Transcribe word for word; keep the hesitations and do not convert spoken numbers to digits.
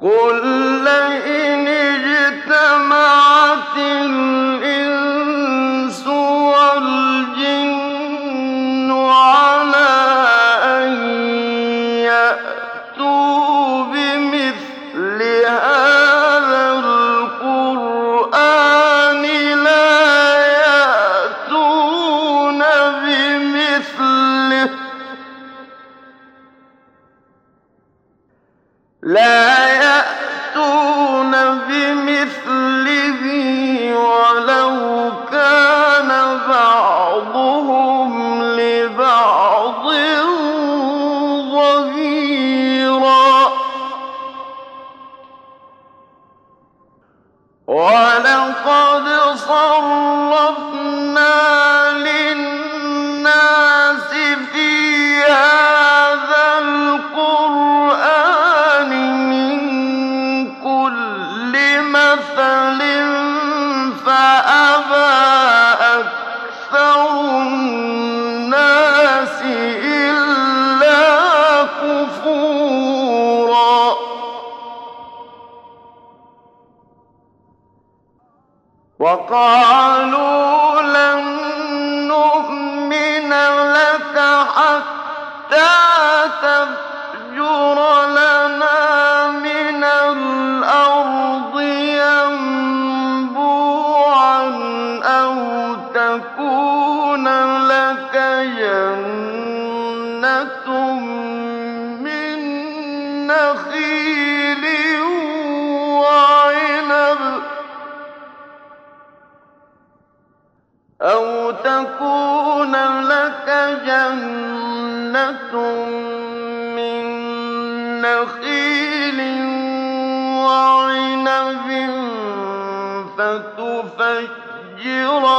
قُل لَّئِنِ اجْتَمَعَتِ الْإِنسُ وَالْجِنُّ عَلَىٰ أَن يَأْتُوا بِمِثْلِ هَٰذَا الْقُرْآنِ لَا يَأْتُونَ بِمِثْلِهِ وَلَوْ كَانَ بَعْضُهُمْ لِبَعْضٍ ظَهِيرًا. وَلَقَدْ صَرَّفْنَا لِلنَّاسِ فِي هَٰذَا الْقُرْآنِ مِن كُلِّ مَثَلٍ فَأَبَىٰ أَكْثَرُ النَّاسِ إِلَّا كُفُورًا. وَقَالُوا لَن نُّؤْمِنَ لَكَ حَتَّىٰ تَفْجُرَ لَنَا مِنَ الْأَرْضِ يَنبُوعًا أَوْ تَكُونَ لَكَ جَنَّةٌ مِّن نَّخِيلٍ وَعِنَبٍ أَوْ تَكُونَ لَكَ جَنَّةٌ مِّن نَّخِيلٍ وَعِنَبٍ فَتُفَجِّرَ